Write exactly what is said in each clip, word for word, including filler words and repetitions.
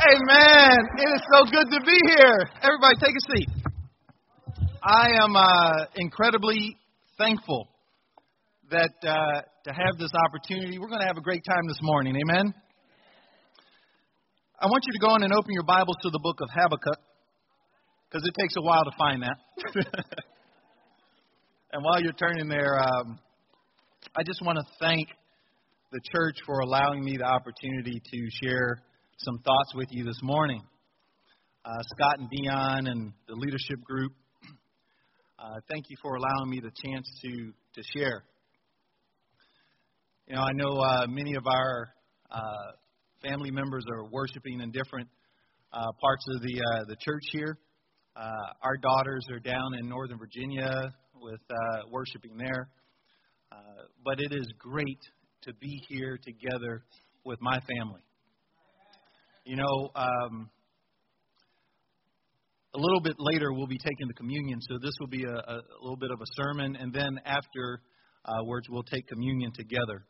Amen. It is so good to be here. Everybody take a seat. I am uh, incredibly thankful that uh, to have this opportunity. We're going to have a great time this morning. Amen. I want you to go in and open your Bibles to the book of Habakkuk, because it takes a while to find that. And while you're turning there, um, I just want to thank the church for allowing me the opportunity to share some thoughts with you this morning. Uh, Scott and Dion and the leadership group, uh, thank you for allowing me the chance to, to share. You know, I know uh, many of our uh, family members are worshiping in different uh, parts of the uh, the church here. Uh, our daughters are down in Northern Virginia with uh, worshiping there. Uh, but it is great to be here together with my family. You know, um, a little bit later we'll be taking the communion, so this will be a, a little bit of a sermon, and then afterwards we'll take communion together.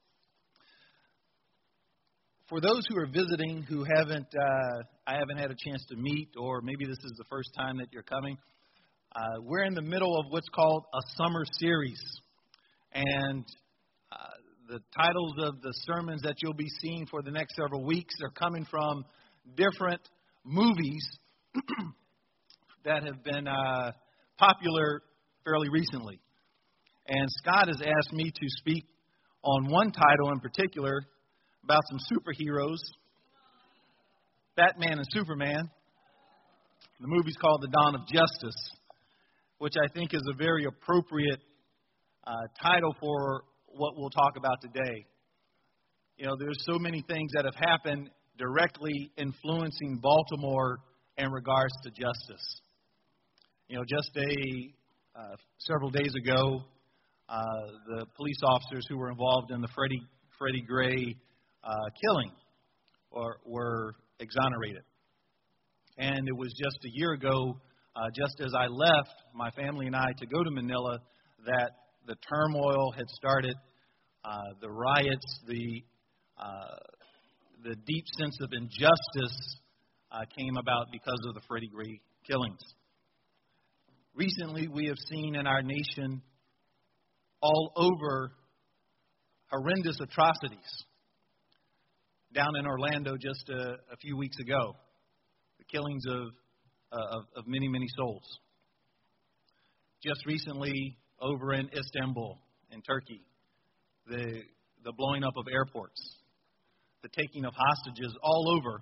For those who are visiting who haven't, uh, I haven't had a chance to meet, or maybe this is the first time that you're coming, uh, we're in the middle of what's called a summer series, and uh, the titles of the sermons that you'll be seeing for the next several weeks are coming from different movies that have been uh, popular fairly recently. And Scott has asked me to speak on one title in particular about some superheroes, Batman and Superman. The movie's called The Dawn of Justice, which I think is a very appropriate uh, title for what we'll talk about today. You know, there's so many things that have happened directly influencing Baltimore in regards to justice. You know, just a uh, several days ago, uh, the police officers who were involved in the Freddie Freddie Gray uh, killing or were exonerated. And it was just a year ago, uh, just as I left my family and I to go to Manila, that the turmoil had started, uh, the riots, the uh, the deep sense of injustice uh, came about because of the Freddie Gray killings. Recently, we have seen in our nation all over horrendous atrocities. Down in Orlando just a, a few weeks ago, the killings of, uh, of of many, many souls. Just recently, over in Istanbul, in Turkey, the the blowing up of airports, the taking of hostages all over.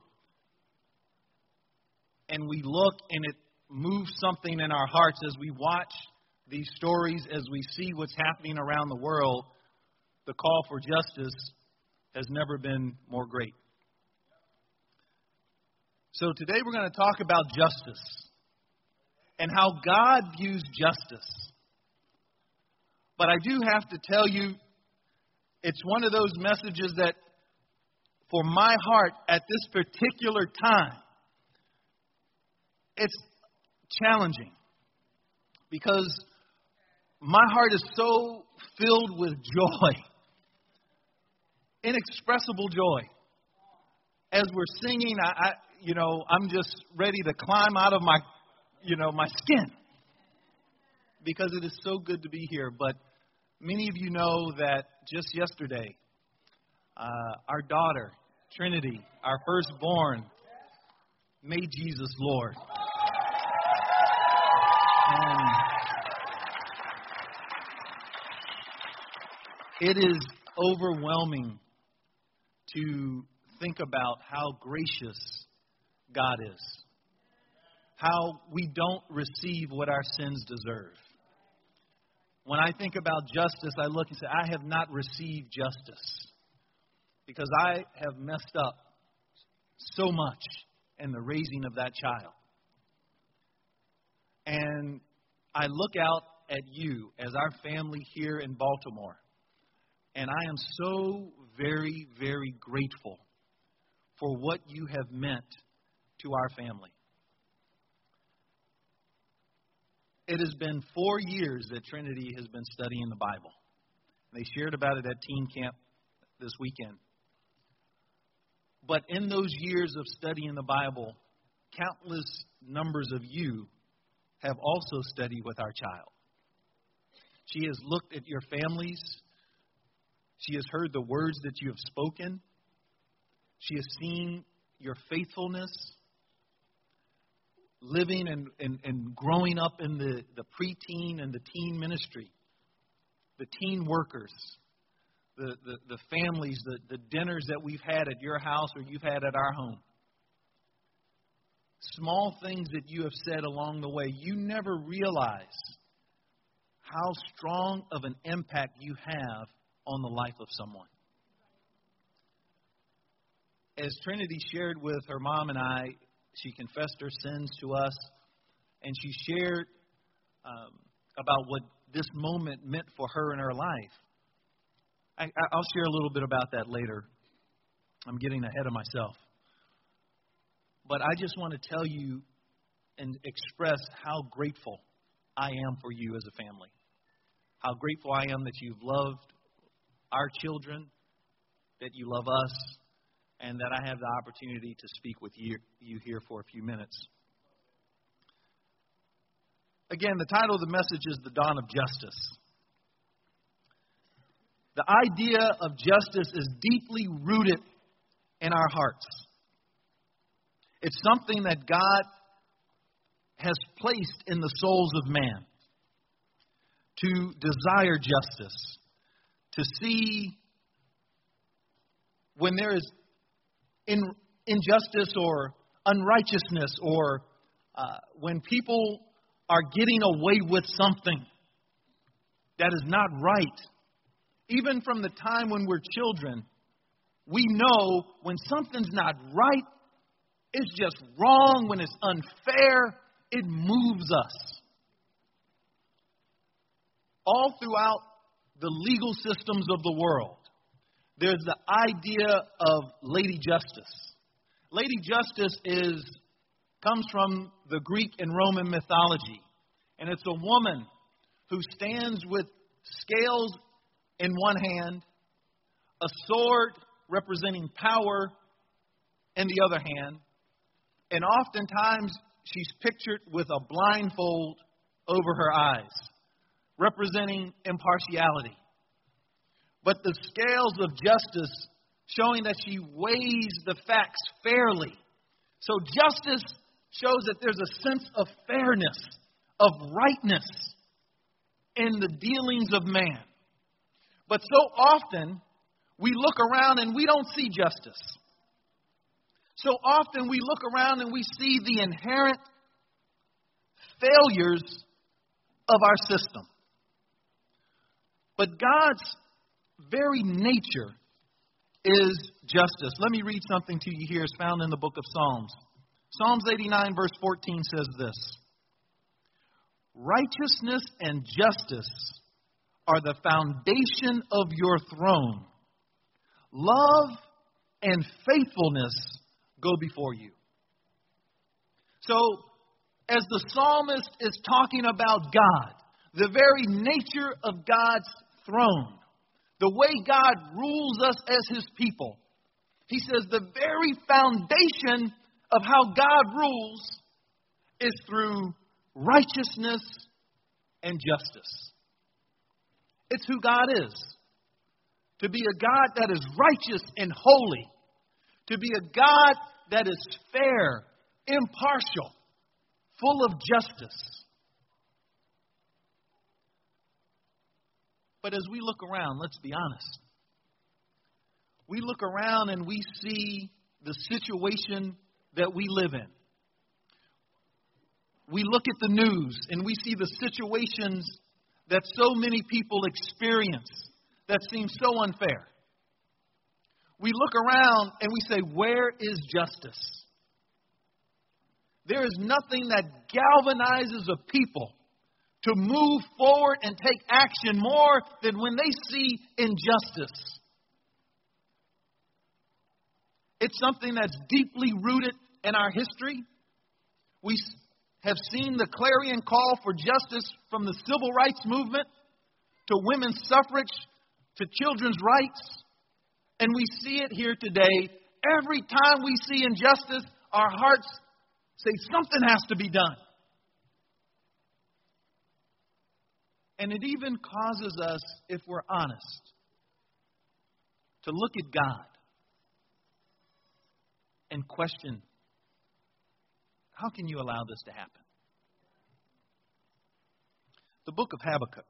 And we look and it moves something in our hearts as we watch these stories, as we see what's happening around the world. The call for justice has never been more great. So today we're going to talk about justice and how God views justice. But I do have to tell you, it's one of those messages that, for my heart at this particular time, it's challenging. Because my heart is so filled with joy, inexpressible joy. As we're singing, I, I, you know, I'm just ready to climb out of my, you know, my skin. Because it is so good to be here. But many of you know that just yesterday, uh, our daughter, Trinity, our firstborn, made Jesus Lord. And it is overwhelming to think about how gracious God is. How we don't receive what our sins deserve. When I think about justice, I look and say, I have not received justice because I have messed up so much in the raising of that child. And I look out at you as our family here in Baltimore, and I am so very, very grateful for what you have meant to our family. It has been four years that Trinity has been studying the Bible. They shared about it at teen camp this weekend. But in those years of studying the Bible, countless numbers of you have also studied with our child. She has looked at your families. She has heard the words that you have spoken. She has seen your faithfulness, living and, and, and growing up in the, the preteen and the teen ministry, the teen workers, the, the, the families, the, the dinners that we've had at your house or you've had at our home. Small things that you have said along the way, you never realize how strong of an impact you have on the life of someone. As Trinity shared with her mom and I, she confessed her sins to us, and she shared um, about what this moment meant for her in her life. I, I'll share a little bit about that later. I'm getting ahead of myself. But I just want to tell you and express how grateful I am for you as a family. How grateful I am that you've loved our children, that you love us, and that I have the opportunity to speak with you, you here for a few minutes. Again, the title of the message is The Dawn of Justice. The idea of justice is deeply rooted in our hearts. It's something that God has placed in the souls of man to desire justice, to see when there is in, injustice or unrighteousness, or uh, when people are getting away with something that is not right. Even from the time when we're children, we know when something's not right, it's just wrong, when it's unfair, it moves us. All throughout the legal systems of the world, there's the idea of Lady Justice. Lady Justice is comes from the Greek and Roman mythology. And it's a woman who stands with scales in one hand, a sword representing power in the other hand, and oftentimes she's pictured with a blindfold over her eyes, representing impartiality. But the scales of justice showing that she weighs the facts fairly. So justice shows that there's a sense of fairness, of rightness in the dealings of man. But so often we look around and we don't see justice. So often we look around and we see the inherent failures of our system. But God's very nature is justice. Let me read something to you here. It's found in the book of Psalms. Psalms eighty-nine verse fourteen says this: righteousness and justice are the foundation of your throne. Love and faithfulness go before you. So, as the psalmist is talking about God, the very nature of God's throne, the way God rules us as His people, He says the very foundation of how God rules is through righteousness and justice. It's who God is. To be a God that is righteous and holy. To be a God that is fair, impartial, full of justice. But as we look around, let's be honest. We look around and we see the situation that we live in. We look at the news and we see the situations that so many people experience that seem so unfair. We look around and we say, where is justice? There is nothing that galvanizes a people to move forward and take action more than when they see injustice. It's something that's deeply rooted in our history. We have seen the clarion call for justice from the civil rights movement to women's suffrage to children's rights. And we see it here today Every time we see injustice, our hearts say something has to be done. And it even causes us, if we're honest, to look at God and question, how can you allow this to happen? The book of Habakkuk.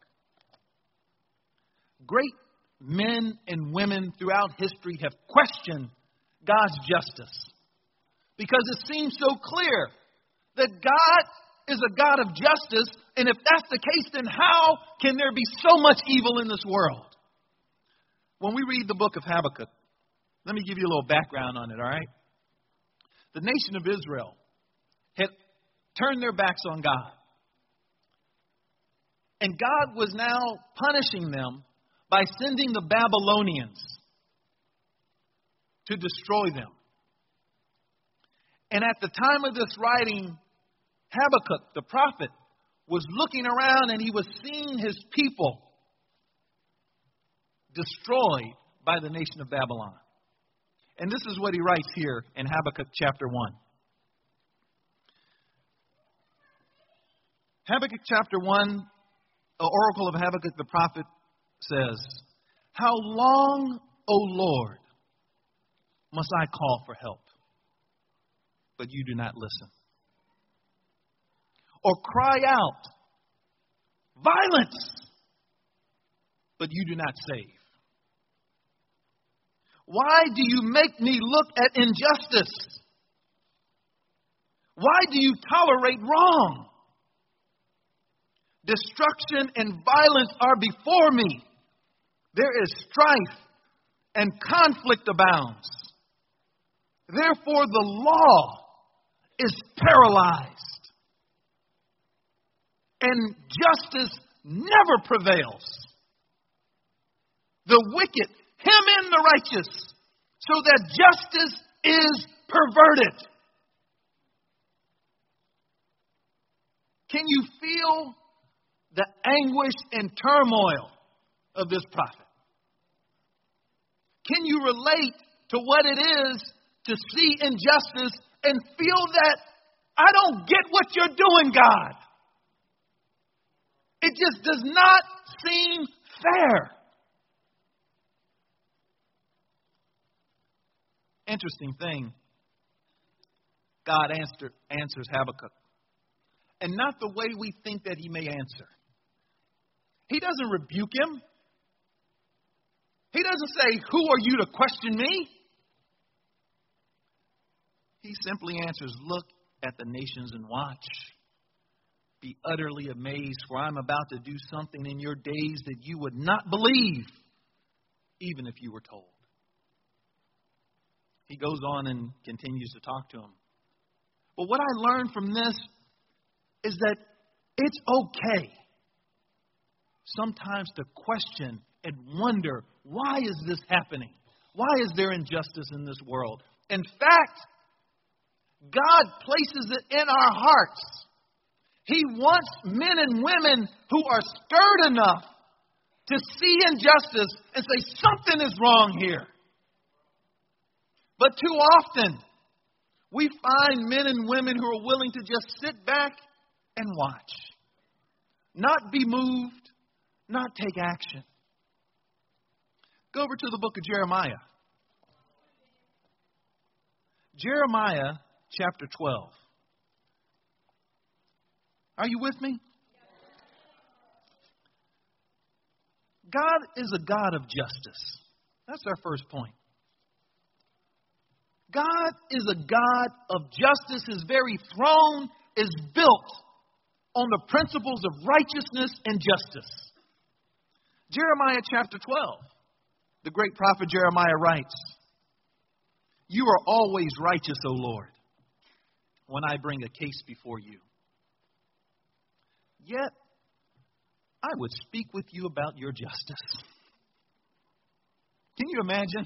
Great men and women throughout history have questioned God's justice because it seems so clear that God is a God of justice, and if that's the case, then how can there be so much evil in this world? When we read the book of Habakkuk, let me give you a little background on it, all right? The nation of Israel had turned their backs on God. And God was now punishing them by sending the Babylonians to destroy them. And at the time of this writing, Habakkuk, the prophet, was looking around and he was seeing his people destroyed by the nation of Babylon. And this is what he writes here in Habakkuk chapter one. Habakkuk chapter one, the oracle of Habakkuk the prophet says, "How long, O Lord, must I call for help, but you do not listen? Or cry out, violence, but you do not save? Why do you make me look at injustice? Why do you tolerate wrong? Destruction and violence are before me. There is strife and conflict abounds. Therefore the law is paralyzed, and justice never prevails. The wicked hem in the righteous, so that justice is perverted." Can you feel the anguish and turmoil of this prophet? Can you relate to what it is to see injustice and feel that I don't get what you're doing, God? It just does not seem fair. Interesting thing, God answer, answers Habakkuk. And not the way we think that he may answer. He doesn't rebuke him. He doesn't say, "Who are you to question me?" He simply answers, "Look at the nations and watch. Be utterly amazed, for I'm about to do something in your days that you would not believe, even if you were told." He goes on and continues to talk to him. But what I learned from this is that it's okay sometimes to question and wonder, why is this happening? Why is there injustice in this world? In fact, God places it in our hearts. He wants men and women who are stirred enough to see injustice and say, something is wrong here. But too often, we find men and women who are willing to just sit back and watch. Not be moved, not take action. Go over to the book of Jeremiah. Jeremiah chapter twelve. Are you with me? God is a God of justice. That's our first point. God is a God of justice. His very throne is built on the principles of righteousness and justice. Jeremiah chapter twelve, the great prophet Jeremiah writes, "You are always righteous, O Lord, when I bring a case before you. Yet, I would speak with you about your justice." Can you imagine?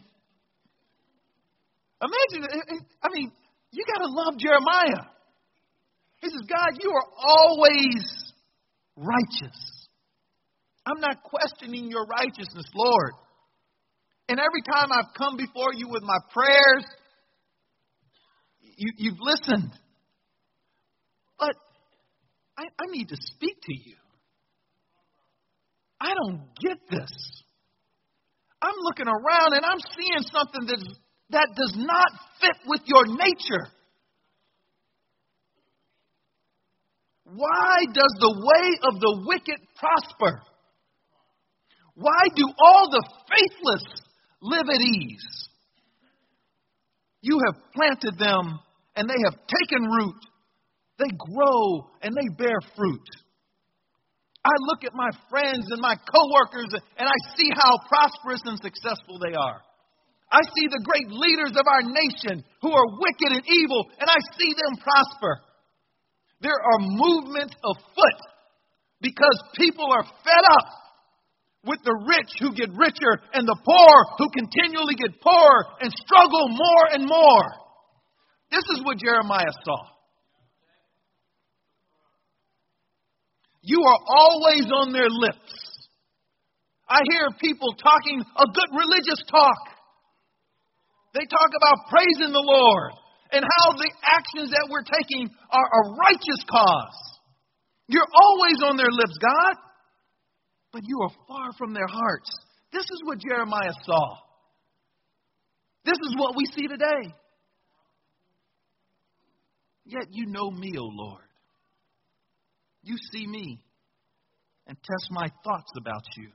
Imagine, I mean, you got to love Jeremiah. He says, God, you are always righteous. I'm not questioning your righteousness, Lord. And every time I've come before you with my prayers you, you've listened. But I, I need to speak to you. I don't get this. I'm looking around and I'm seeing something that's, that does not fit with your nature. Why does the way of the wicked prosper? Why do all the faithless live at ease? You have planted them and they have taken root. They grow and they bear fruit. I look at my friends and my coworkers and I see how prosperous and successful they are. I see the great leaders of our nation who are wicked and evil, and I see them prosper. There are movements afoot because people are fed up with the rich who get richer and the poor who continually get poorer and struggle more and more. This is what Jeremiah saw. You are always on their lips. I hear people talking a good religious talk. They talk about praising the Lord and how the actions that we're taking are a righteous cause. You're always on their lips, God, but you are far from their hearts. This is what Jeremiah saw. This is what we see today. Yet you know me, O Lord. You see me and test my thoughts about you.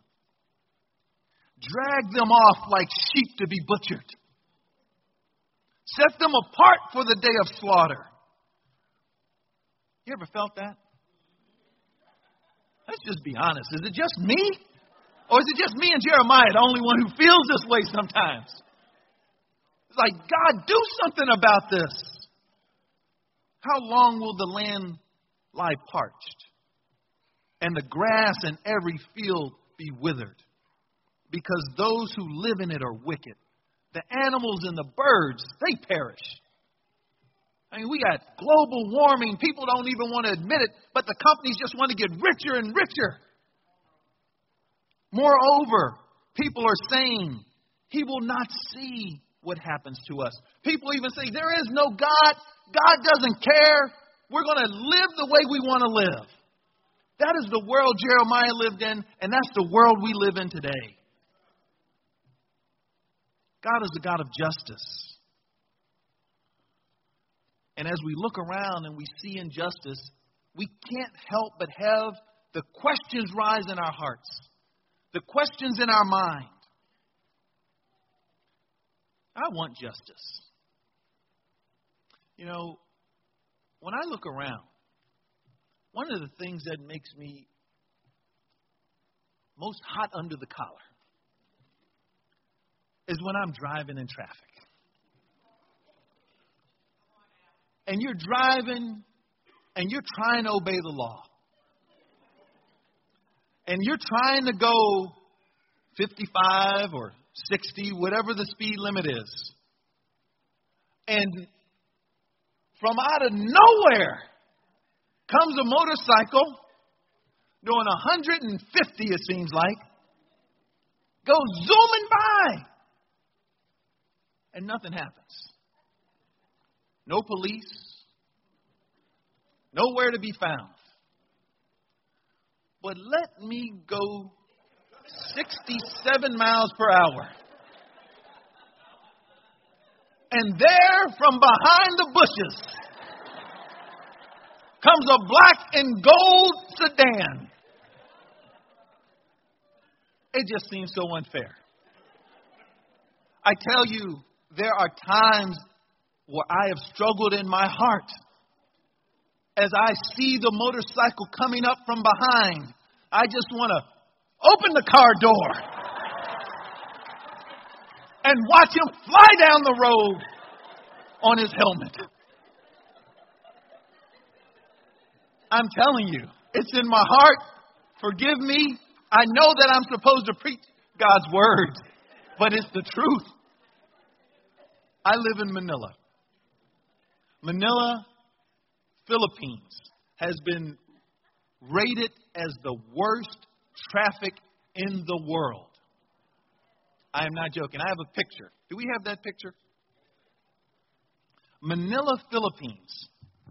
Drag them off like sheep to be butchered. Set them apart for the day of slaughter. You ever felt that? Let's just be honest. Is it just me? Or is it just me and Jeremiah, the only one who feels this way sometimes? It's like, God, do something about this. How long will the land lie parched, and the grass in every field be withered? Because those who live in it are wicked. The animals and the birds, they perish. I mean, we got global warming. People don't even want to admit it, but the companies just want to get richer and richer. Moreover, people are saying, He will not see what happens to us. People even say, there is no God. God doesn't care. We're going to live the way we want to live. That is the world Jeremiah lived in, and that's the world we live in today. God is a God of justice. And as we look around and we see injustice, we can't help but have the questions rise in our hearts, the questions in our mind. I want justice. You know, when I look around, one of the things that makes me most hot under the collar is when I'm driving in traffic. And you're driving and you're trying to obey the law. And you're trying to go fifty-five or sixty, whatever the speed limit is. And from out of nowhere comes a motorcycle doing one hundred fifty, it seems like, goes zooming by. And nothing happens. No police. Nowhere to be found. But let me go sixty-seven miles per hour. And there, from behind the bushes, comes a black and gold sedan. It just seems so unfair. I tell you, there are times where I have struggled in my heart as I see the motorcycle coming up from behind. I just want to open the car door and watch him fly down the road on his helmet. I'm telling you, it's in my heart. Forgive me. I know that I'm supposed to preach God's word, but it's the truth. I live in Manila. Manila, Philippines, has been rated as the worst traffic in the world. I am not joking. I have a picture. Do we have that picture? Manila, Philippines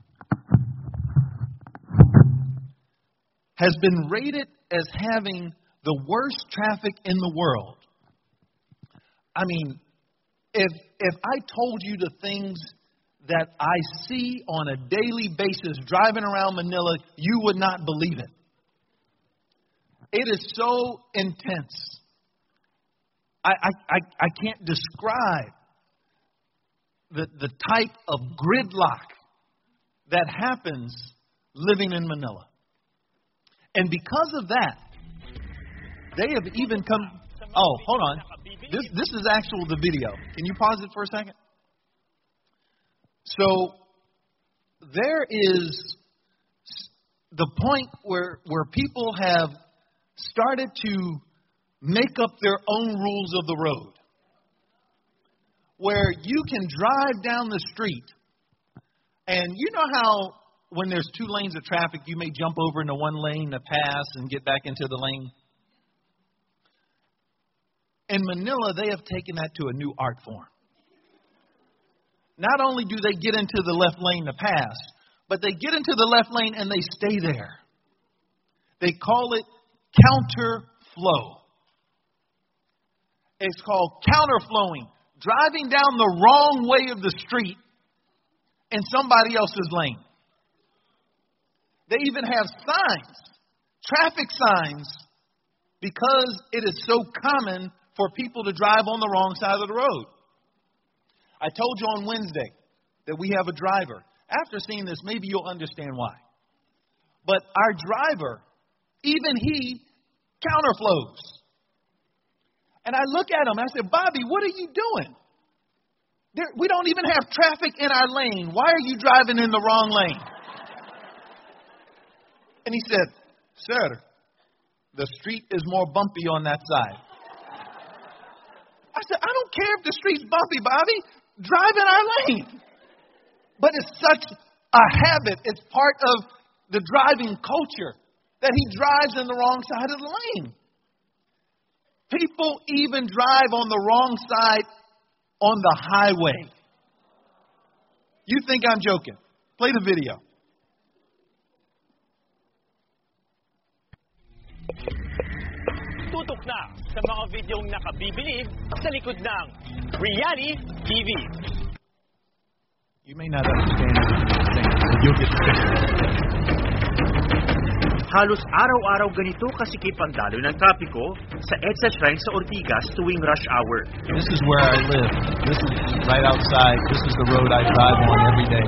has been rated as having the worst traffic in the world. I mean, if if I told you the things that I see on a daily basis driving around Manila, you would not believe it. It is so intense. I I, I, I can't describe the, the type of gridlock that happens living in Manila. And because of that, they have even come... Oh, hold on. This this is actual the video. Can you pause it for a second? So there is the point where where people have started to make up their own rules of the road, where you can drive down the street, and you know how when there's two lanes of traffic, you may jump over into one lane to pass and get back into the lane. In Manila, they have taken that to a new art form. Not only do they get into the left lane to pass, but they get into the left lane and they stay there. They call it counter flow. It's called counterflowing, driving down the wrong way of the street in somebody else's lane. They even have signs, traffic signs, because it is so common for people to drive on the wrong side of the road. I told you on Wednesday that we have a driver. After seeing this, maybe you'll understand why. But our driver, even he, counterflows. And I look at him and I said, Bobby, what are you doing? There, we don't even have traffic in our lane. Why are you driving in the wrong lane? And he said, sir, the street is more bumpy on that side. I said, I don't care if the street's bumpy, Bobby. Drive in our lane. But it's such a habit. It's part of the driving culture that he drives in the wrong side of the lane. People even drive on the wrong side on the highway. You think I'm joking? Play the video. Tutok na sa mga videong nakabibilib sa likod ng Reality T V. You may not understand anything, but you'll get the picture. Halos araw-araw ganito kasikip ang daloy ng trapiko sa EDSA Shrine sa Ortigas tuwing rush hour. This is where I live. This is right outside. This is the road I drive on every day.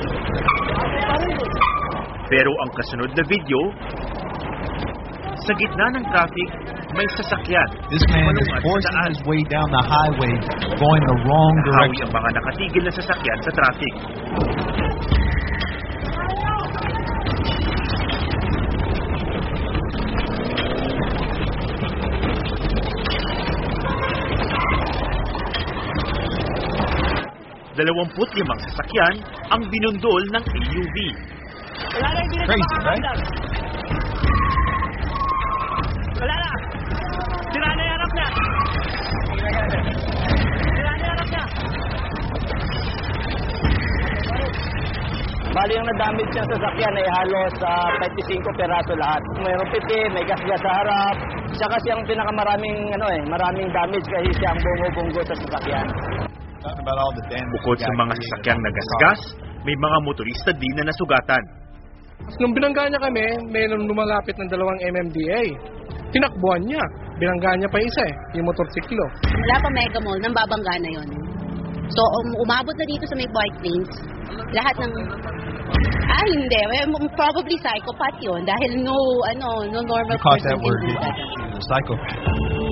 Pero ang kasunod na video, sa gitna ng traffic, may sasakyan. This man is forcing his way down the highway, going the wrong Nahawi direction. ang mga nakatigil na sasakyan sa traffic. Dalawamput limang sasakyan ang binundol ng A U V. Crazy, right? Wala na! Sira na yung harap na! Sira na yung harap na! Bali yung na-damage niya sa sakyan ay halos uh, twenty-five peraso lahat. Mayroong piti, may gasgas sa harap. Siya kasi ang pinakamaraming ano eh, maraming damage kasi siya ang bumubunggo sa sasakyan. Bukod sa mga sasakyang nagasgas, may mga motorista din na nasugatan. Nung binangga niya kami, mayroon lumalapit ng dalawang M M D A. Tinakbuhan niya. Binangga niya pa isa eh, yung motorsiklo. Wala pa Mega Mall, nang babangga na yun. So, um, umabot na dito sa may bike lanes. Lahat ng... Ah, hindi. Probably psychopath yun. Dahil no, ano, no normal person can do that. Psychopath.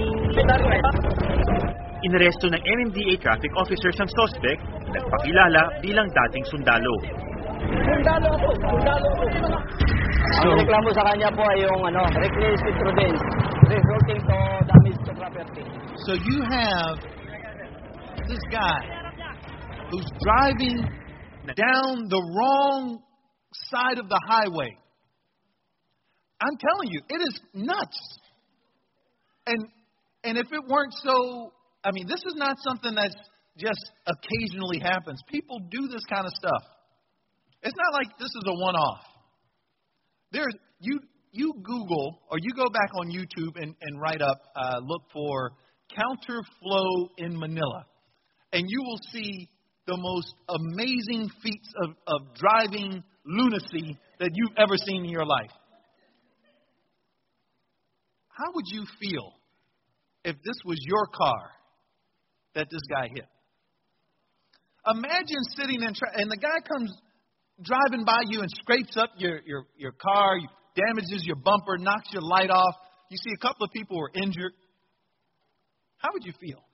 Inaresto ng M M D A traffic officers ang suspect, nagpakilala bilang dating sundalo. Sundalo ako! Sundalo ako! So, ang reklamo sa kanya po ay yung ano, reckless imprudence resulting to damage to property. So you have this guy who's driving down the wrong side of the highway. I'm telling you, it is nuts. And and if it weren't so, I mean, this is not something that's just occasionally happens. People do this kind of stuff. It's not like this is a one-off. There's you you Google or you go back on YouTube and, and write up, uh, look for counterflow in Manila, and you will see the most amazing feats of, of driving lunacy that you've ever seen in your life. How would you feel if this was your car that this guy hit? Imagine sitting in tra- and the guy comes driving by you and scrapes up your, your, your car, damages your bumper, knocks your light off. You see a couple of people were injured. How would you feel?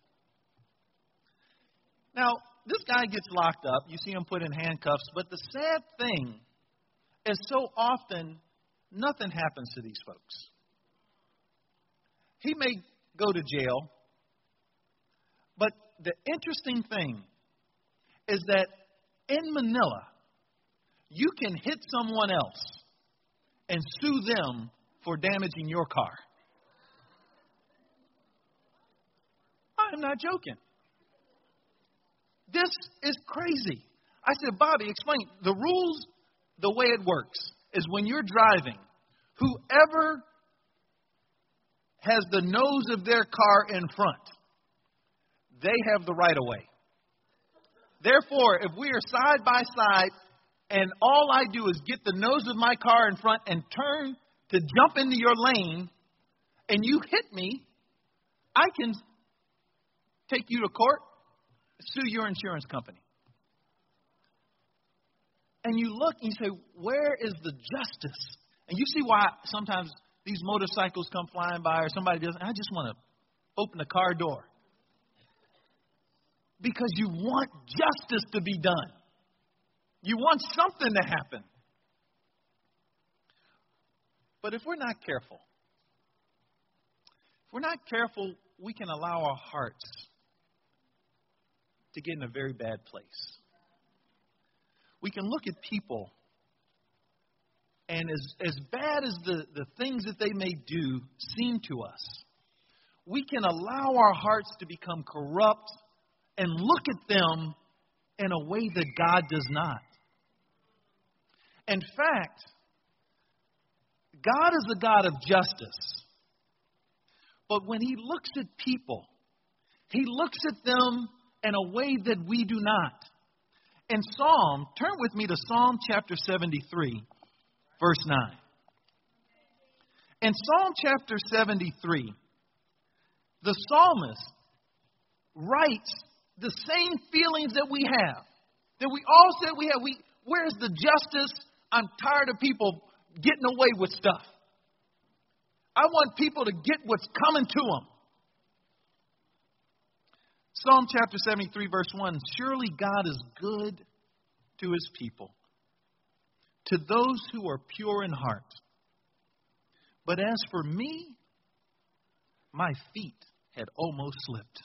Now, this guy gets locked up. You see him put in handcuffs. But the sad thing is so often nothing happens to these folks. He may go to jail. But the interesting thing is that in Manila, you can hit someone else and sue them for damaging your car. I'm not joking. This is crazy. I said, Bobby, explain. The rules, the way it works, is when you're driving, whoever has the nose of their car in front, they have the right of way. Therefore, if we are side by side and all I do is get the nose of my car in front and turn to jump into your lane and you hit me, I can take you to court, sue your insurance company. And you look and you say, where is the justice? And you see why sometimes these motorcycles come flying by or somebody does, I just want to open the car door. Because you want justice to be done. You want something to happen. But if we're not careful, if we're not careful, we can allow our hearts to get in a very bad place. We can look at people, and as, as bad as the, the things that they may do seem to us, we can allow our hearts to become corrupt and look at them in a way that God does not. In fact, God is a God of justice. But when He looks at people, He looks at them in a way that we do not. In Psalm, turn with me to Psalm chapter seventy-three, verse nine. In Psalm chapter seventy-three, the psalmist writes the same feelings that we have, that we all said we have. We, where's the justice? I'm tired of people getting away with stuff. I want people to get what's coming to them. Psalm chapter seventy-three, verse one, surely God is good to His people, to those who are pure in heart. But as for me, my feet had almost slipped.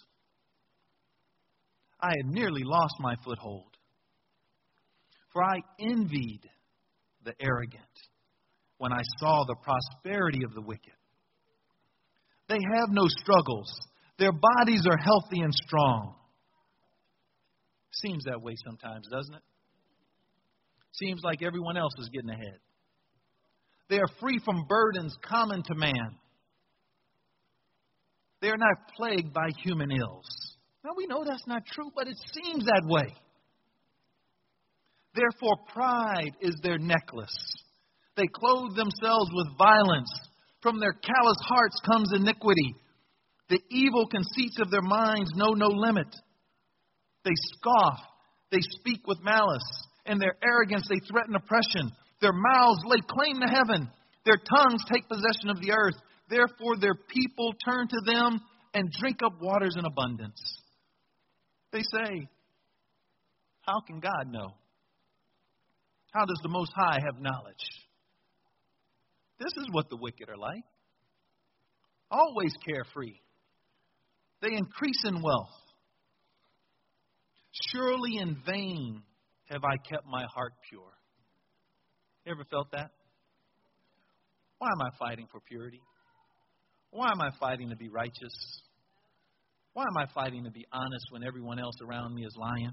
I had nearly lost my foothold, for I envied the arrogant when I saw the prosperity of the wicked. They have no struggles. Their bodies are healthy and strong. Seems that way sometimes, doesn't it? Seems like everyone else is getting ahead. They are free from burdens common to man. They are not plagued by human ills. Now, we know that's not true, but it seems that way. Therefore, pride is their necklace. They clothe themselves with violence. From their callous hearts comes iniquity. The evil conceits of their minds know no limit. They scoff. They speak with malice. In their arrogance, they threaten oppression. Their mouths lay claim to heaven. Their tongues take possession of the earth. Therefore, their people turn to them and drink up waters in abundance. They say, how can God know? How does the Most High have knowledge? This is what the wicked are like. Always carefree. They increase in wealth. Surely in vain have I kept my heart pure. You ever felt that? Why am I fighting for purity? Why am I fighting to be righteous? Why am I fighting to be honest when everyone else around me is lying?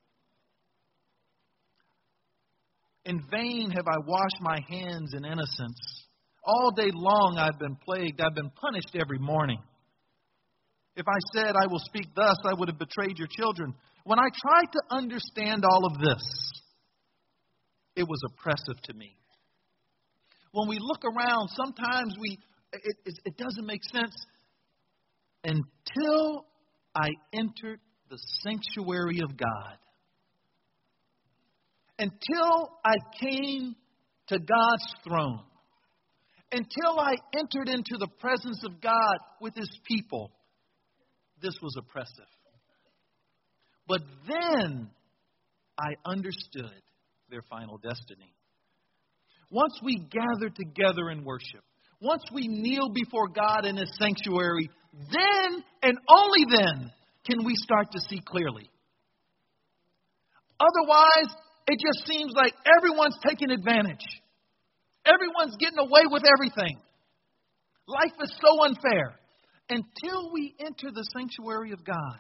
In vain have I washed my hands in innocence. All day long I've been plagued. I've been punished every morning. If I said I will speak thus, I would have betrayed your children. When I tried to understand all of this, it was oppressive to me. When we look around, sometimes we it, it, it doesn't make sense until I entered the sanctuary of God. Until I came to God's throne. Until I entered into the presence of God with His people, this was oppressive. But then I understood their final destiny. Once we gather together in worship, once we kneel before God in His sanctuary, then and only then can we start to see clearly. Otherwise, it just seems like everyone's taking advantage. Everyone's getting away with everything. Life is so unfair. Until we enter the sanctuary of God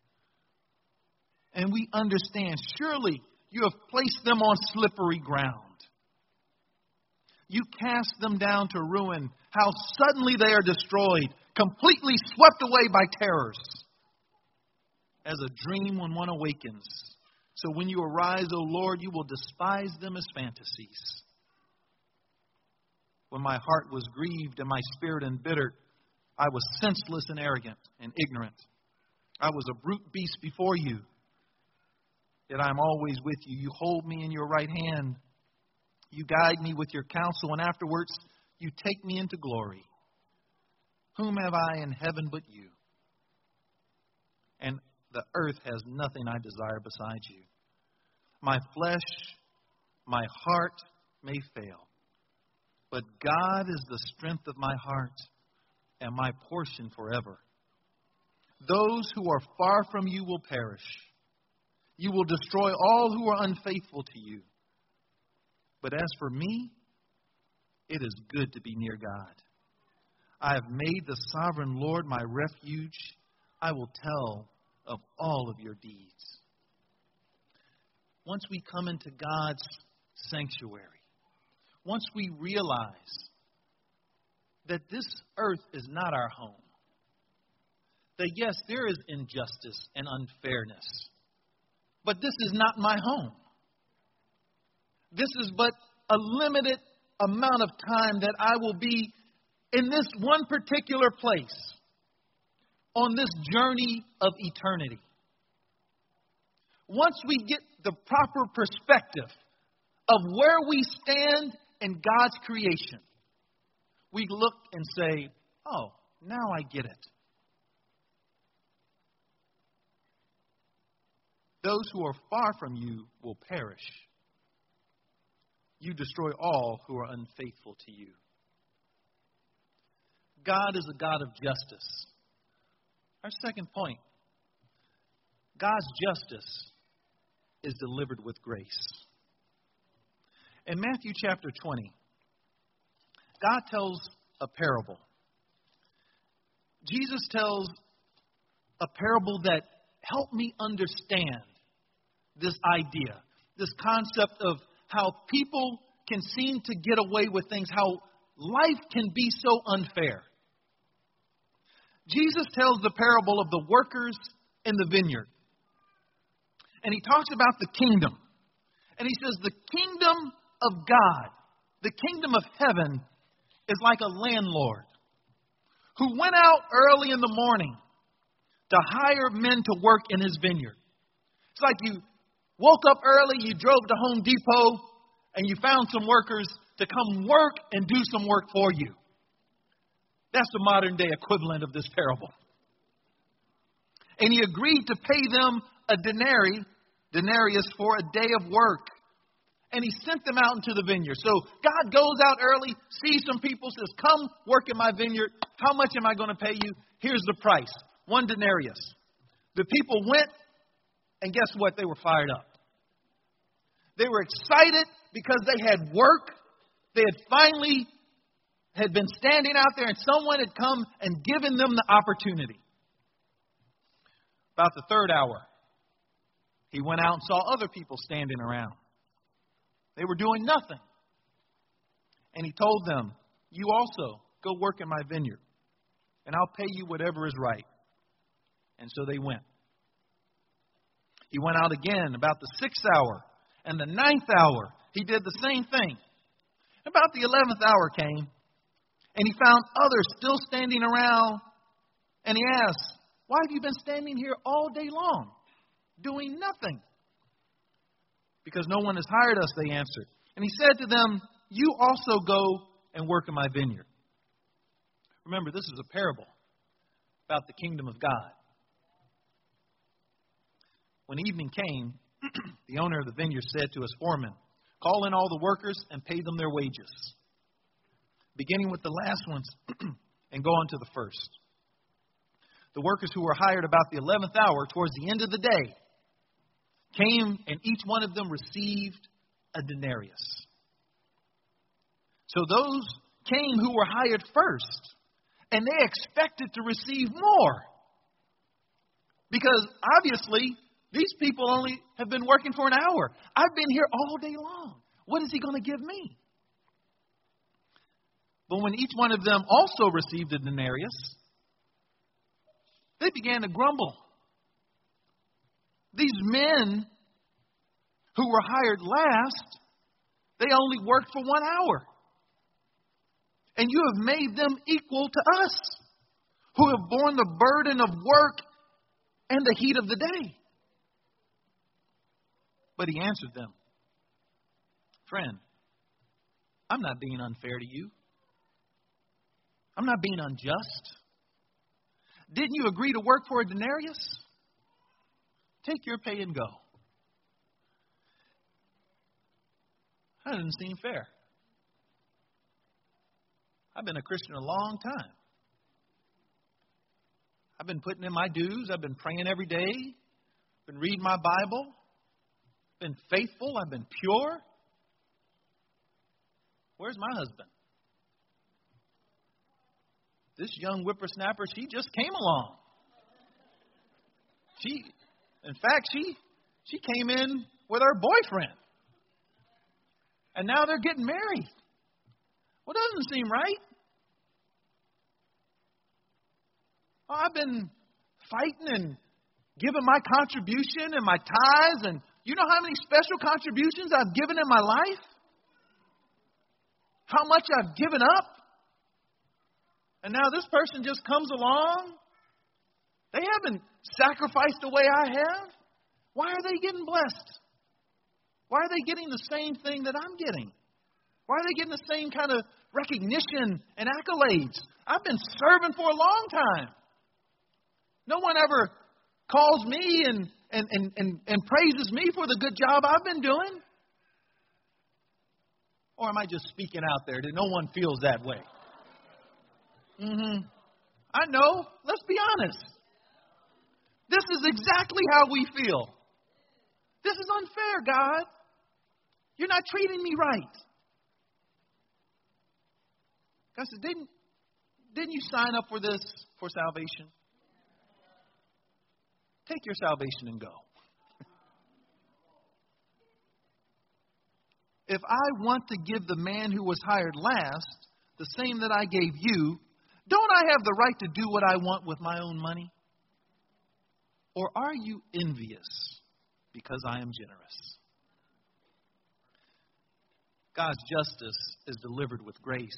and we understand, surely you have placed them on slippery ground. You cast them down to ruin. How suddenly they are destroyed, completely swept away by terrors. As a dream when one awakens. So when you arise, O Lord, you will despise them as fantasies. When my heart was grieved and my spirit embittered, I was senseless and arrogant and ignorant. I was a brute beast before you. Yet I am always with you. You hold me in your right hand. You guide me with your counsel, and afterwards you take me into glory. Whom have I in heaven but you? And the earth has nothing I desire besides you. My flesh, my heart may fail, but God is the strength of my heart and my portion forever. Those who are far from you will perish. You will destroy all who are unfaithful to you. But as for me, it is good to be near God. I have made the sovereign Lord my refuge. I will tell of all of your deeds. Once we come into God's sanctuary, once we realize that this earth is not our home, that yes, there is injustice and unfairness, but this is not my home. This is but a limited amount of time that I will be in this one particular place on this journey of eternity. Once we get the proper perspective of where we stand in God's creation, we look and say, oh, now I get it. Those who are far from you will perish. You destroy all who are unfaithful to you. God is a God of justice. Our second point, God's justice is delivered with grace. In Matthew chapter twenty, God tells a parable. Jesus tells a parable that helped me understand this idea, this concept of how people can seem to get away with things, how life can be so unfair. Jesus tells the parable of the workers in the vineyard. And he talks about the kingdom. And he says the kingdom of God, the kingdom of heaven, is like a landlord who went out early in the morning to hire men to work in his vineyard. It's like you woke up early, you drove to Home Depot, and you found some workers to come work and do some work for you. That's the modern day equivalent of this parable. And he agreed to pay them a denarius, denarius for a day of work. And he sent them out into the vineyard. So God goes out early, sees some people, says, come work in my vineyard. How much am I going to pay you? Here's the price. One denarius. The people went, and guess what? They were fired up. They were excited because they had work. They had finally had been standing out there, and someone had come and given them the opportunity. About the third hour, he went out and saw other people standing around. They were doing nothing. And he told them, you also go work in my vineyard, and I'll pay you whatever is right. And so they went. He went out again about the sixth hour and the ninth hour. He did the same thing. About the eleventh hour came, and he found others still standing around. And he asked, why have you been standing here all day long, doing nothing? Because no one has hired us, they answered. And he said to them, you also go and work in my vineyard. Remember, this is a parable about the kingdom of God. When evening came, the owner of the vineyard said to his foreman, call in all the workers and pay them their wages, beginning with the last ones and go on to the first. The workers who were hired about the eleventh hour, towards the end of the day, came, and each one of them received a denarius. So those came who were hired first, and they expected to receive more. Because obviously, these people only have been working for an hour. I've been here all day long. What is he going to give me? But when each one of them also received a denarius, they began to grumble. These men who were hired last, they only worked for one hour. And you have made them equal to us, who have borne the burden of work and the heat of the day. But he answered them, friend, I'm not being unfair to you. I'm not being unjust. Didn't you agree to work for a denarius? Take your pay and go. That doesn't seem fair. I've been a Christian a long time. I've been putting in my dues. I've been praying every day. Been reading my Bible. Been faithful. I've been pure. Where's my husband? This young whippersnapper, she just came along. She, in fact, she she came in with her boyfriend. And now they're getting married. Well, doesn't seem right. Oh, I've been fighting and giving my contribution and my tithes, and you know how many special contributions I've given in my life? How much I've given up? And now this person just comes along. They haven't sacrificed the way I have. Why are they getting blessed? Why are they getting the same thing that I'm getting? Why are they getting the same kind of recognition and accolades? I've been serving for a long time. No one ever calls me and, and, and, and, and praises me for the good job I've been doing. Or am I just speaking out there that no one feels that way? Mm-hmm. I know. Let's be honest. This is exactly how we feel. This is unfair, God. You're not treating me right. God says, didn't, didn't you sign up for this for salvation? Take your salvation and go. If I want to give the man who was hired last the same that I gave you, don't I have the right to do what I want with my own money? Or are you envious because I am generous? God's justice is delivered with grace.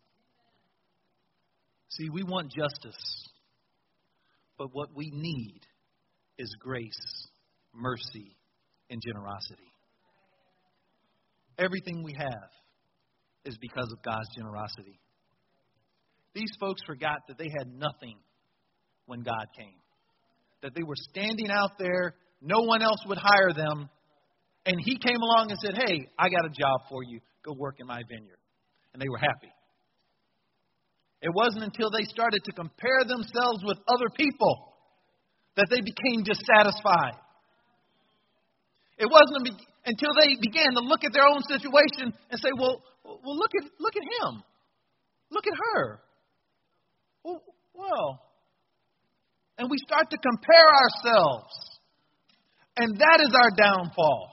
See, we want justice, but what we need is grace, mercy, and generosity. Everything we have is because of God's generosity. These folks forgot that they had nothing when God came. That they were standing out there, no one else would hire them, and He came along and said, hey, I got a job for you. Go work in my vineyard. And they were happy. It wasn't until they started to compare themselves with other people that they became dissatisfied. It wasn't until they began to look at their own situation and say, well, well look at look at him. Look at her. Well, well, And we start to compare ourselves. And that is our downfall.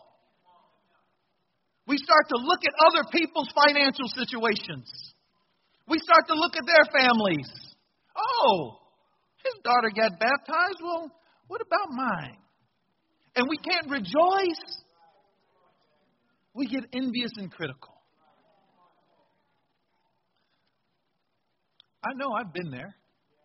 We start to look at other people's financial situations. We start to look at their families. Oh, his daughter got baptized. Well, what about mine? And we can't rejoice. We get envious and critical. I know I've been there.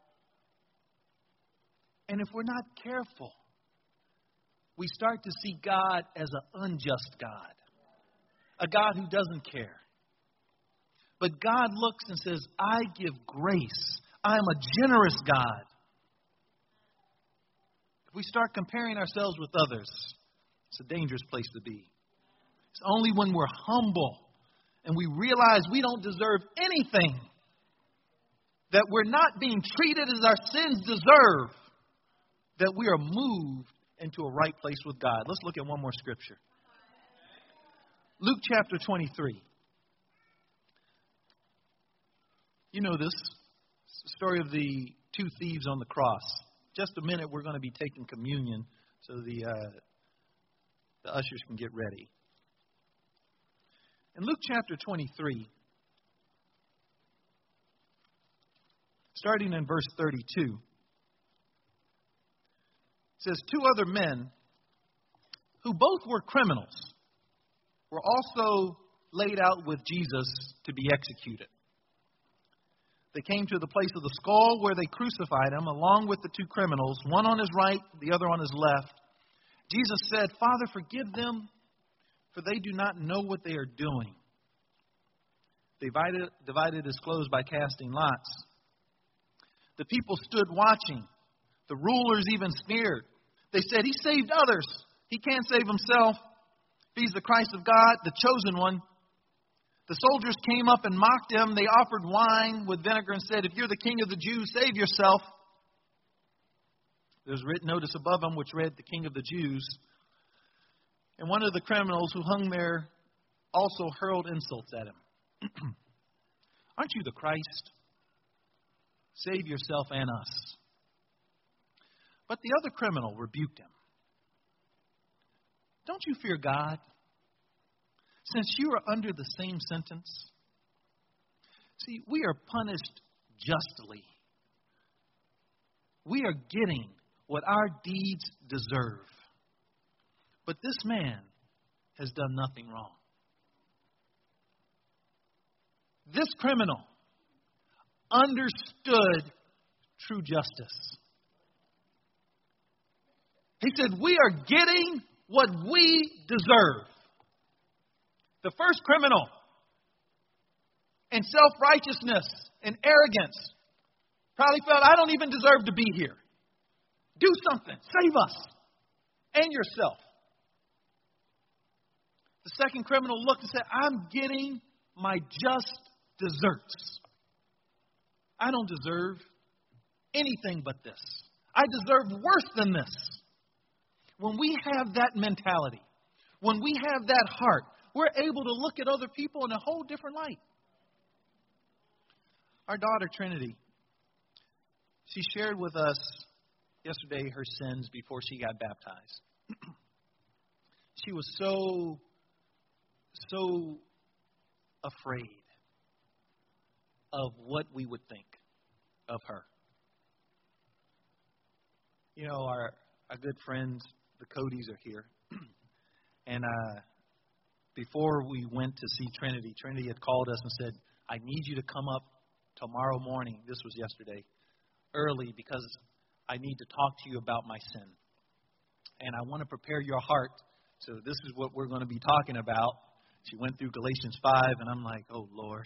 And if we're not careful, we start to see God as an unjust God. A God who doesn't care. But God looks and says, I give grace. I am a generous God. If we start comparing ourselves with others, it's a dangerous place to be. It's only when we're humble and we realize we don't deserve anything, that we're not being treated as our sins deserve, that we are moved into a right place with God. Let's look at one more scripture. Luke chapter twenty-three. You know this story of the two thieves on the cross. Just a minute, we're going to be taking communion so the, uh, the ushers can get ready. In Luke chapter twenty-three, starting in verse thirty-two, it says, two other men who both were criminals were also laid out with Jesus to be executed. They came to the place of the skull where they crucified him along with the two criminals, one on his right, the other on his left. Jesus said, Father, forgive them, for they do not know what they are doing. They divided, divided his clothes by casting lots. The people stood watching. The rulers even sneered. They said, he saved others. He can't save himself. If he's the Christ of God, the chosen one. The soldiers came up and mocked him. They offered wine with vinegar and said, if you're the king of the Jews, save yourself. There's a written notice above him which read, the king of the Jews. And one of the criminals who hung there also hurled insults at him. Aren't you the Christ? Save yourself and us. But the other criminal rebuked him. Don't you fear God, since you are under the same sentence? See, we are punished justly. We are getting what our deeds deserve. But this man has done nothing wrong. This criminal understood true justice. He said, we are getting what we deserve. The first criminal, in self-righteousness and arrogance, probably felt, I don't even deserve to be here. Do something. Save us and yourself. The second criminal looked and said, I'm getting my just desserts. I don't deserve anything but this. I deserve worse than this. When we have that mentality, when we have that heart, we're able to look at other people in a whole different light. Our daughter, Trinity, she shared with us yesterday her sins before she got baptized. She was so, so afraid of what we would think of her. You know, our, our good friends, the Codys, are here. And uh, before we went to see Trinity, Trinity had called us and said, I need you to come up tomorrow morning, this was yesterday, early, because I need to talk to you about my sin. And I want to prepare your heart. So this is what we're going to be talking about. She went through Galatians five, and I'm like, oh, Lord.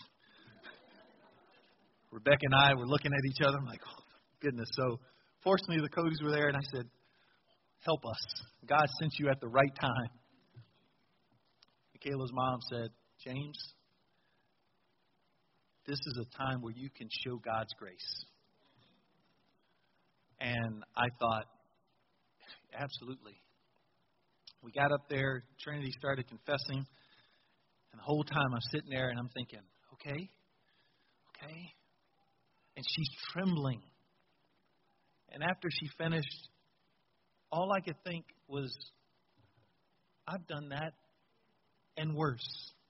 Rebecca and I were looking at each other. I'm like, oh, goodness. So fortunately, the Codys were there, and I said, help us. God sent you at the right time. Michaela's mom said, James, this is a time where you can show God's grace. And I thought, absolutely. We got up there, Trinity started confessing, and the whole time I'm sitting there and I'm thinking, okay, okay. And she's trembling. And after she finished, all I could think was, I've done that and worse.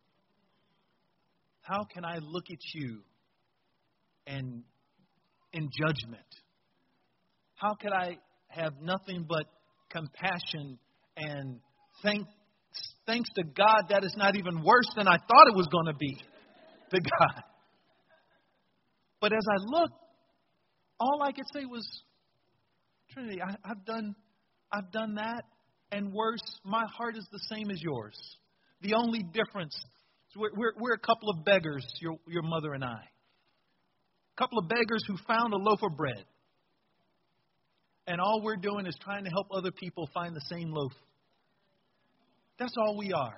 How can I look at you and in judgment? How could I have nothing but compassion and thanks, thanks to God that it's not even worse than I thought it was going to be to God. But as I looked, all I could say was, Trinity, I, I've done, I've done that and worse. My heart is the same as yours. The only difference, we're, we're, we're a couple of beggars, your, your mother and I. A couple of beggars who found a loaf of bread. And all we're doing is trying to help other people find the same loaf. That's all we are.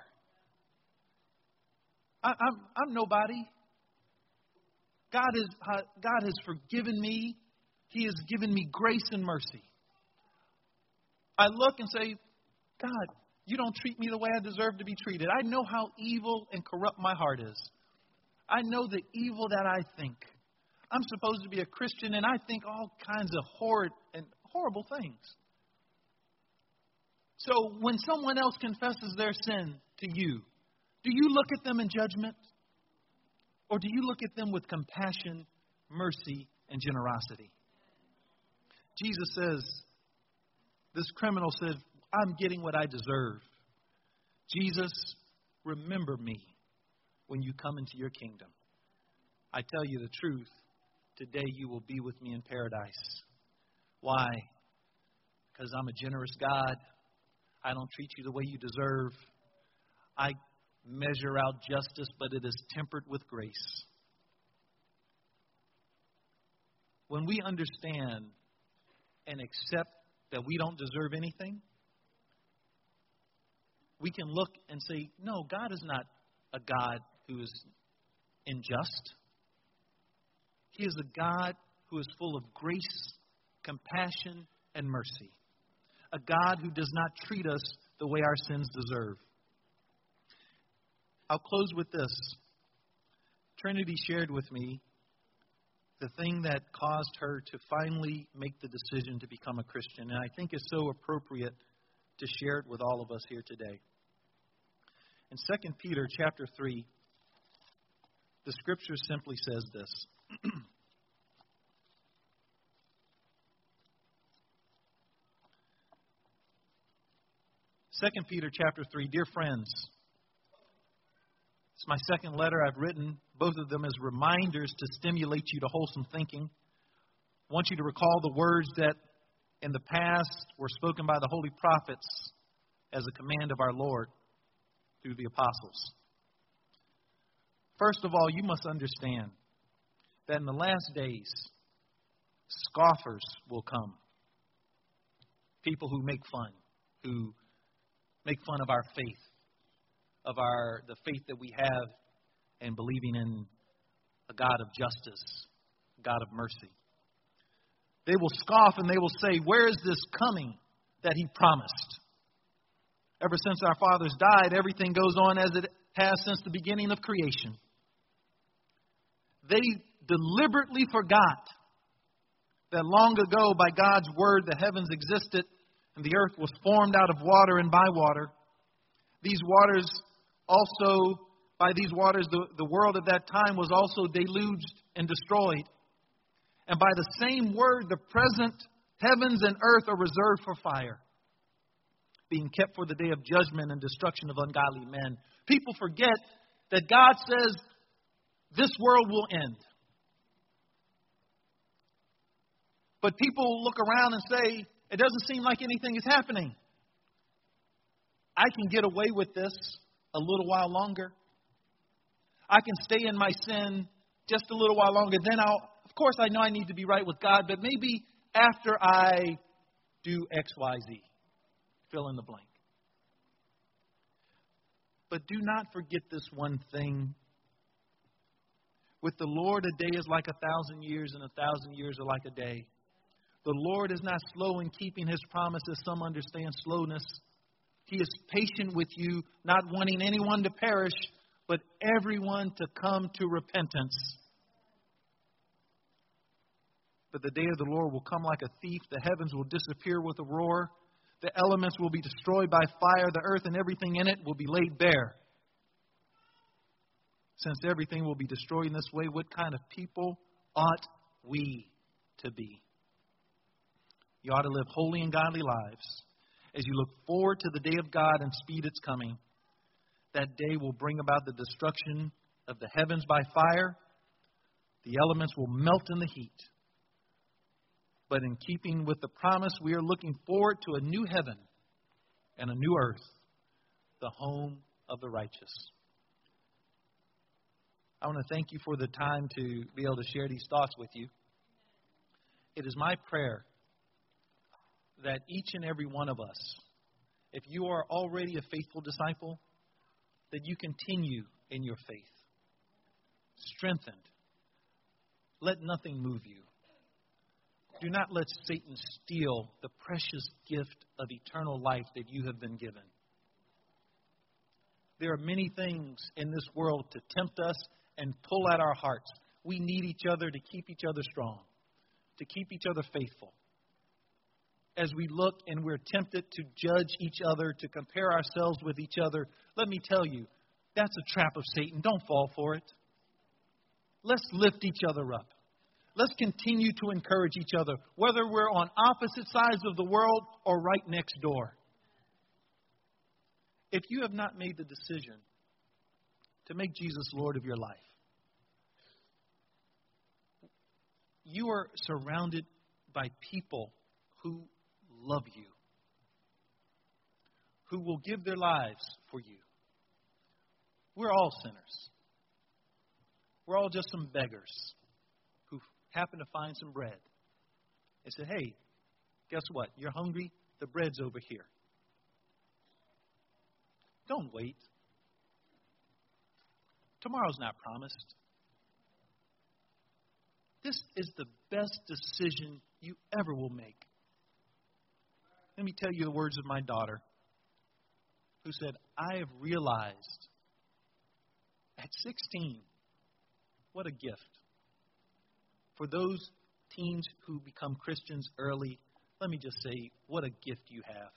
I, I'm, I'm nobody. God is, God has forgiven me. He has given me grace and mercy. I look and say, God, you don't treat me the way I deserve to be treated. I know how evil and corrupt my heart is. I know the evil that I think. I'm supposed to be a Christian, and I think all kinds of horrid and horrible things. So when someone else confesses their sin to you, do you look at them in judgment? Or do you look at them with compassion, mercy, and generosity? Jesus says, this criminal says, I'm getting what I deserve. Jesus, remember me when you come into your kingdom. I tell you the truth, today you will be with me in paradise. Why? Because I'm a generous God. I don't treat you the way you deserve. I measure out justice, but it is tempered with grace. When we understand and accept that we don't deserve anything, we can look and say, no, God is not a God who is unjust. He is a God who is full of grace, compassion, and mercy. A God who does not treat us the way our sins deserve. I'll close with this. Trinity shared with me the thing that caused her to finally make the decision to become a Christian. And I think it's so appropriate to share it with all of us here today. In Second Peter chapter three, the scripture simply says this. Second Peter chapter three, dear friends, it's my second letter I've written, both of them as reminders to stimulate you to wholesome thinking. I want you to recall the words that in the past were spoken by the holy prophets as a command of our Lord through the apostles. First of all, you must understand that in the last days, scoffers will come. People who make fun, who make fun of our faith, of our the faith that we have in believing in a God of justice, a God of mercy. They will scoff and they will say, where is this coming that he promised? Ever since our fathers died, everything goes on as it has since the beginning of creation. They deliberately forgot that long ago by God's word the heavens existed and the earth was formed out of water and by water. These waters also, by these waters, the, the world at that time was also deluged and destroyed. And by the same word, the present heavens and earth are reserved for fire, being kept for the day of judgment and destruction of ungodly men. People forget that God says this world will end. But people look around and say, it doesn't seem like anything is happening. I can get away with this a little while longer. I can stay in my sin just a little while longer. Then I'll, of course, I know I need to be right with God, but maybe after I do X, Y, Z. Fill in the blank. But do not forget this one thing. With the Lord, a day is like a thousand years, and a thousand years are like a day. The Lord is not slow in keeping his promises. Some understand slowness. He is patient with you, not wanting anyone to perish, but everyone to come to repentance. But the day of the Lord will come like a thief. The heavens will disappear with a roar. The elements will be destroyed by fire. The earth and everything in it will be laid bare. Since everything will be destroyed in this way, what kind of people ought we to be? You ought to live holy and godly lives as you look forward to the day of God and speed its coming. That day will bring about the destruction of the heavens by fire. The elements will melt in the heat. But in keeping with the promise, we are looking forward to a new heaven and a new earth, the home of the righteous. I want to thank you for the time to be able to share these thoughts with you. It is my prayer that each and every one of us, if you are already a faithful disciple, that you continue in your faith, strengthened. Let nothing move you. Do not let Satan steal the precious gift of eternal life that you have been given. There are many things in this world to tempt us and pull at our hearts. We need each other to keep each other strong, to keep each other faithful. As we look and we're tempted to judge each other, to compare ourselves with each other, let me tell you, that's a trap of Satan. Don't fall for it. Let's lift each other up. Let's continue to encourage each other, whether we're on opposite sides of the world or right next door. If you have not made the decision to make Jesus Lord of your life, you are surrounded by people who love you, who will give their lives for you. We're all sinners. We're all just some beggars who happen to find some bread. They said, hey, guess what? You're hungry? The bread's over here. Don't wait. Tomorrow's not promised. This is the best decision you ever will make. Let me tell you the words of my daughter, who said, I have realized at sixteen, what a gift. For those teens who become Christians early, let me just say, what a gift you have.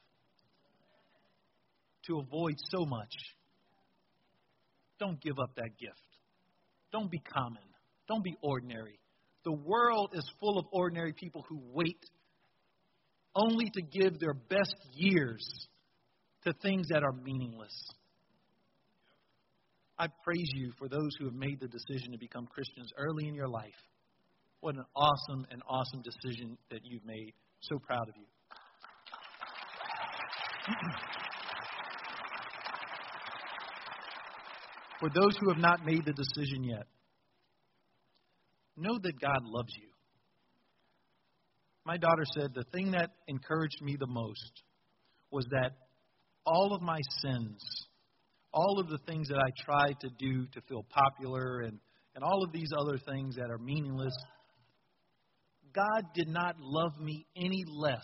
To avoid so much. Don't give up that gift. Don't be common. Don't be ordinary. The world is full of ordinary people who wait only to give their best years to things that are meaningless. I praise you for those who have made the decision to become Christians early in your life. What an awesome and awesome decision that you've made. So proud of you. For those who have not made the decision yet, know that God loves you. My daughter said the thing that encouraged me the most was that all of my sins, all of the things that I tried to do to feel popular and, and all of these other things that are meaningless, God did not love me any less.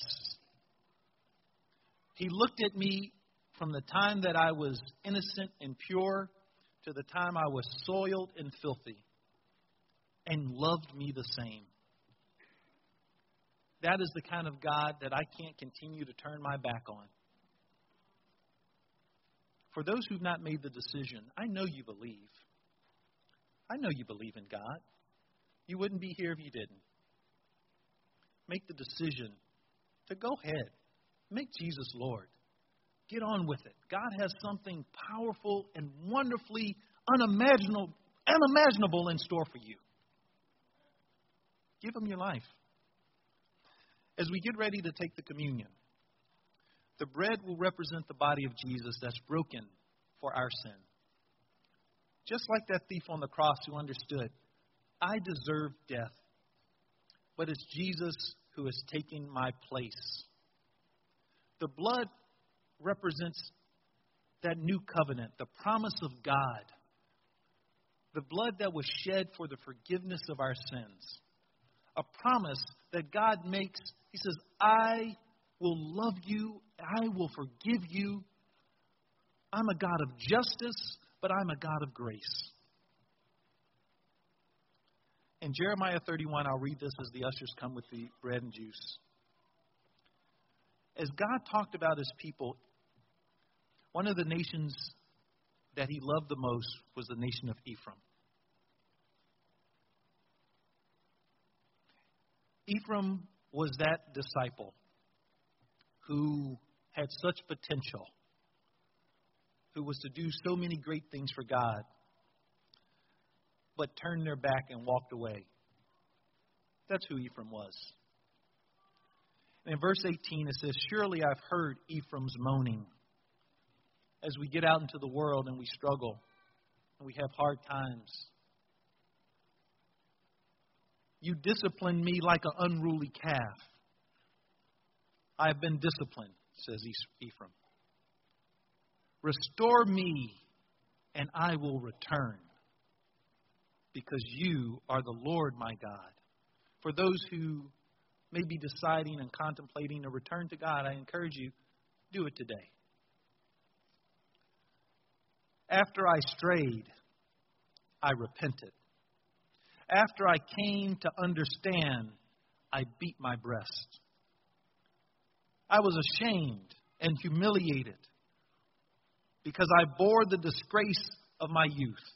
He looked at me from the time that I was innocent and pure to the time I was soiled and filthy, and loved me the same. That is the kind of God that I can't continue to turn my back on. For those who've not made the decision, I know you believe. I know you believe in God. You wouldn't be here if you didn't. Make the decision to go ahead. Make Jesus Lord. Get on with it. God has something powerful and wonderfully unimaginable, unimaginable in store for you. Give Him your life. As we get ready to take the communion, the bread will represent the body of Jesus that's broken for our sin. Just like that thief on the cross who understood, I deserve death, but it's Jesus who is taking my place. The blood represents that new covenant, the promise of God, the blood that was shed for the forgiveness of our sins, a promise that God makes. He says, I will love you, I will forgive you. I'm a God of justice, but I'm a God of grace. In Jeremiah thirty-one, I'll read this as the ushers come with the bread and juice. As God talked about his people, one of the nations that he loved the most was the nation of Ephraim. Ephraim was that disciple who had such potential, who was to do so many great things for God, but turned their back and walked away. That's who Ephraim was. And in verse eighteen, it says, "Surely I've heard Ephraim's moaning." As we get out into the world and we struggle and we have hard times, "You discipline me like an unruly calf. I have been disciplined," says Ephraim. "Restore me, and I will return, because you are the Lord my God." For those who may be deciding and contemplating a return to God, I encourage you, do it today. "After I strayed, I repented. After I came to understand, I beat my breast. I was ashamed and humiliated because I bore the disgrace of my youth."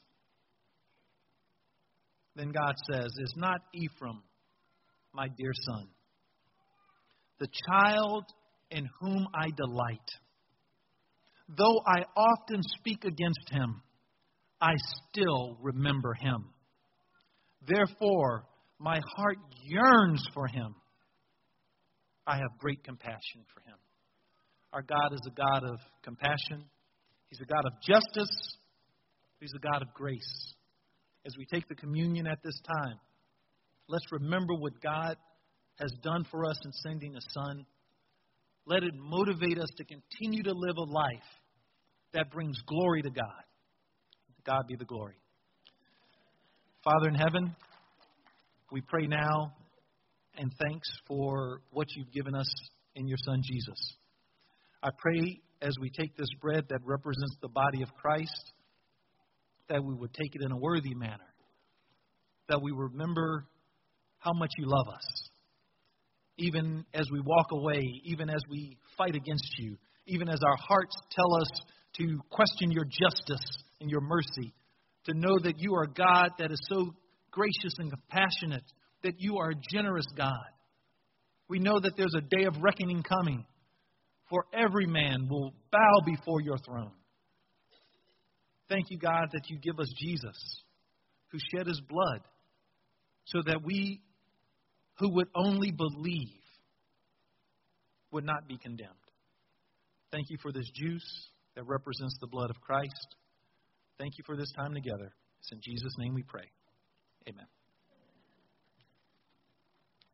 Then God says, "Is not Ephraim my dear son, the child in whom I delight? Though I often speak against him, I still remember him. Therefore, my heart yearns for him. I have great compassion for him." Our God is a God of compassion. He's a God of justice. He's a God of grace. As we take the communion at this time, let's remember what God has done for us in sending a Son. Let it motivate us to continue to live a life that brings glory to God. To God be the glory. Father in heaven, we pray now and thanks for what you've given us in your Son Jesus. I pray as we take this bread that represents the body of Christ, that we would take it in a worthy manner, that we remember how much you love us. Even as we walk away, even as we fight against you, even as our hearts tell us to question your justice and your mercy, to know that you are God that is so gracious and compassionate, that you are a generous God. We know that there's a day of reckoning coming, for every man will bow before your throne. Thank you, God, that you give us Jesus, who shed his blood, so that we who would only believe would not be condemned. Thank you for this juice that represents the blood of Christ. Thank you for this time together. It's in Jesus' name we pray. Amen.